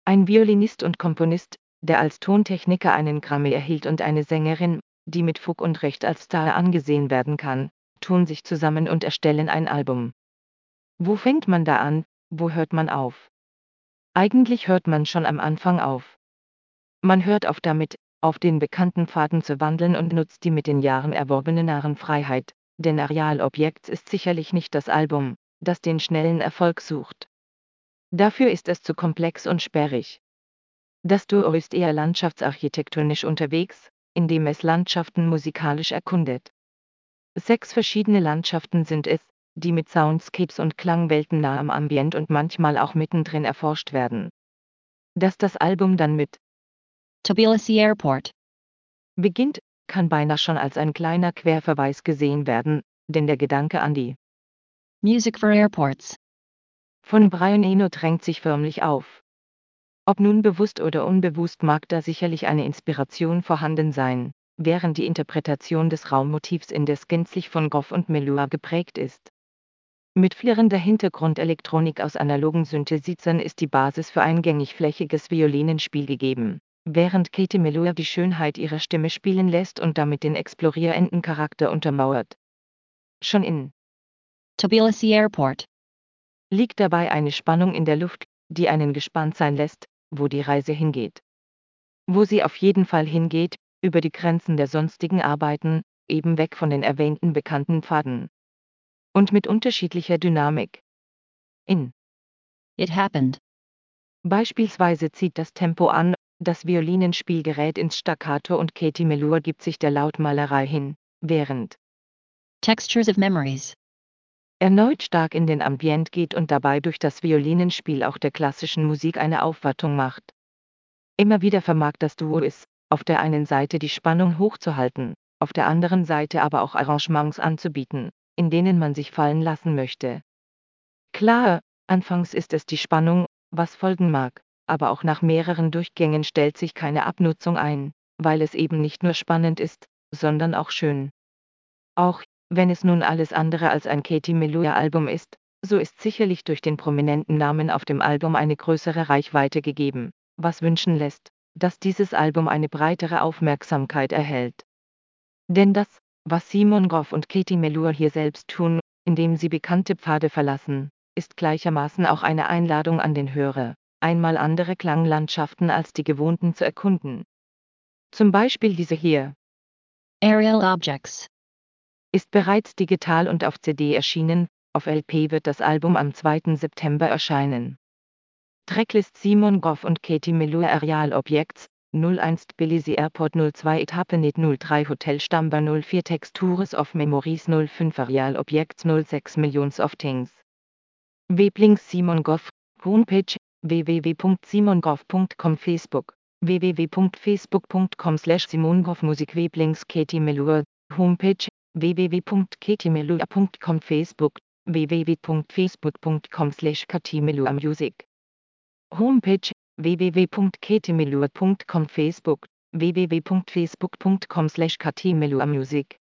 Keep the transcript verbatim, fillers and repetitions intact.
Ein Violinist und Komponist, der als Tontechniker einen Grammy erhielt, und eine Sängerin, die mit Fug und Recht als Star angesehen werden kann, tun sich zusammen und erstellen ein Album. Wo fängt man da an, wo hört man auf? Eigentlich hört man schon am Anfang auf. Man hört auf damit, auf den bekannten Pfaden zu wandeln, und nutzt die mit den Jahren erworbene Narrenfreiheit, denn Areal Objects ist sicherlich nicht das Album, das den schnellen Erfolg sucht. Dafür ist es zu komplex und sperrig. Das Duo ist eher landschaftsarchitektonisch unterwegs, indem es Landschaften musikalisch erkundet. Sechs verschiedene Landschaften sind es, die mit Soundscapes und Klangwelten nah am Ambient und manchmal auch mittendrin erforscht werden. Dass das Album dann mit Tbilisi Airport beginnt, kann beinahe schon als ein kleiner Querverweis gesehen werden, denn der Gedanke an die Music for Airports von Brian Eno drängt sich förmlich auf. Ob nun bewusst oder unbewusst, mag da sicherlich eine Inspiration vorhanden sein, während die Interpretation des Raummotivs indes gänzlich von Goff und Melua geprägt ist. Mit flirrender Hintergrundelektronik aus analogen Synthesizern ist die Basis für ein gängig-flächiges Violinenspiel gegeben, während Katie Melua die Schönheit ihrer Stimme spielen lässt und damit den explorierenden Charakter untermauert. Schon in Tbilisi Airport liegt dabei eine Spannung in der Luft, die einen gespannt sein lässt, wo die Reise hingeht. Wo sie auf jeden Fall hingeht, über die Grenzen der sonstigen Arbeiten, eben weg von den erwähnten bekannten Pfaden. Und mit unterschiedlicher Dynamik. In It happened. Beispielsweise zieht das Tempo an, das Violinenspiel gerät ins Staccato und Katie Melua gibt sich der Lautmalerei hin, während Textures of Memories erneut stark in den Ambient geht und dabei durch das Violinenspiel auch der klassischen Musik eine Aufwartung macht. Immer wieder vermag das Duo es, auf der einen Seite die Spannung hochzuhalten, auf der anderen Seite aber auch Arrangements anzubieten, in denen man sich fallen lassen möchte. Klar, anfangs ist es die Spannung, was folgen mag, aber auch nach mehreren Durchgängen stellt sich keine Abnutzung ein, weil es eben nicht nur spannend ist, sondern auch schön. Auch wenn es nun alles andere als ein Katie Melua-Album ist, so ist sicherlich durch den prominenten Namen auf dem Album eine größere Reichweite gegeben, was wünschen lässt, dass dieses Album eine breitere Aufmerksamkeit erhält. Denn das, was Simon Goff und Katie Melua hier selbst tun, indem sie bekannte Pfade verlassen, ist gleichermaßen auch eine Einladung an den Hörer, einmal andere Klanglandschaften als die gewohnten zu erkunden. Zum Beispiel diese hier. Aerial Objects Ist bereits digital und auf C D erschienen, auf L P wird das Album am zweiten September erscheinen. Tracklist Simon Goff und Katie Melua Aerial Objects, null eins Tbilisi Airport null zwei Etapenet null drei Hotel Stamber null vier Textures of Memories null fünf Aerial Objects null sechs Millions of Things. Weblinks Simon Goff, Homepage, w w w punkt simon goff punkt com Facebook, w w w punkt facebook punkt com slash Simon Goff Musik Weblinks Katie Melua, Homepage, w w w punkt katie melua punkt com Facebook, w w w punkt facebook punkt com slash Katie Melua Music. Homepage, w w w punkt katie melua punkt com Facebook, w w w punkt facebook punkt com slash Katie Melua Music.